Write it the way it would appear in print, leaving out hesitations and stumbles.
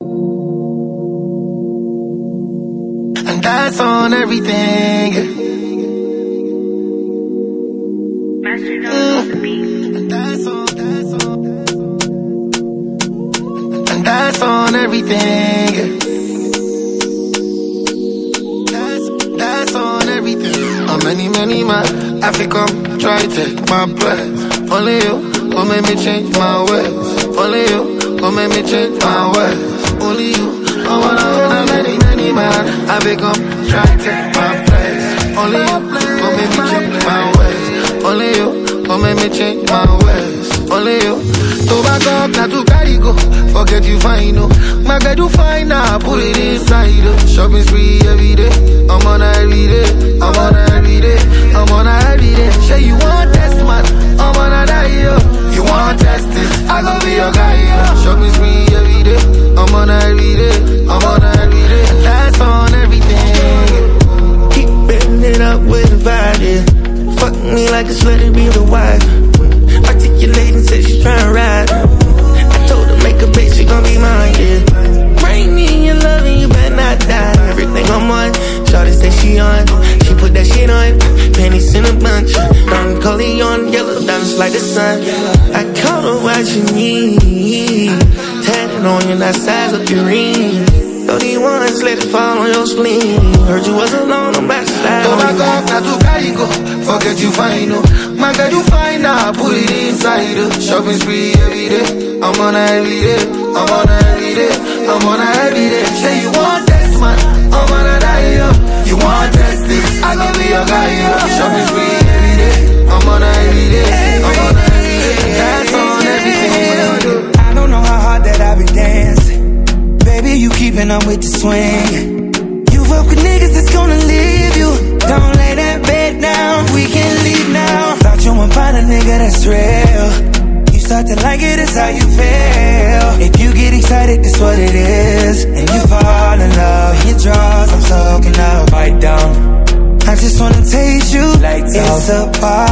And that's on everything. And that's on everything. That's on everything. How many man I fi come try to take my breath. Only you gon' make me change my ways. Only you gon' make me change my ways. Only you. I wanna many man I fi come try to take my place. Only you gon' make me change my ways. Only you gon' make me change my ways. Only you. To back up, not to carry go. Forget you fine, no. My girl, you fine now, put it inside. Shopping spree every day. I'm on her every day. I'm on her every day. I'm on her every day. Say you want test, man. I'm on her die, yo. You want test this? I gon' be your guy, yo. Shopping spree every day. I'm on her every day. I'm on her every day. That's on everything. Keep betting it up with a vibe, yeah. Fuck me like a slut and be the wife. Articulating, said she tryna ride. I told her make a bitch, she gon' be mine, yeah. Bring me in your love and you better not die. Everything I'm on, shawty say she on. She put that shit on, panties in a bunch. Don Corleone, yellow diamonds like the sun. I caught her what you need. Tatted on you, not size up your ring. 31s, let it fall on your spleen. Heard you was alone, I'm back to slide. Oh my God, not to carry go. Forget you fine, no. My girl, you fine now, put it inside. Shopping spree every day. I'm on her every day. I'm on her every day. I'm on her every day. Say you want test, man. I'm on her die, yo. You want test this? I gon' be your guy, yo. Shopping spree every day. I'm on her every day. I'm on her every day. That's on everything. I don't know how hard that I be dancing. Baby, you keeping up with the swing. You fuck with niggas that's gonna leave you. Don't lay that bed down, we can leave now. Thought you would find a nigga that's real. You start to like it, it's how you feel. If you get excited, that's what it is. And you fall in love, your draws, I'm soaking up. Bite down, I just wanna taste you like it's a party.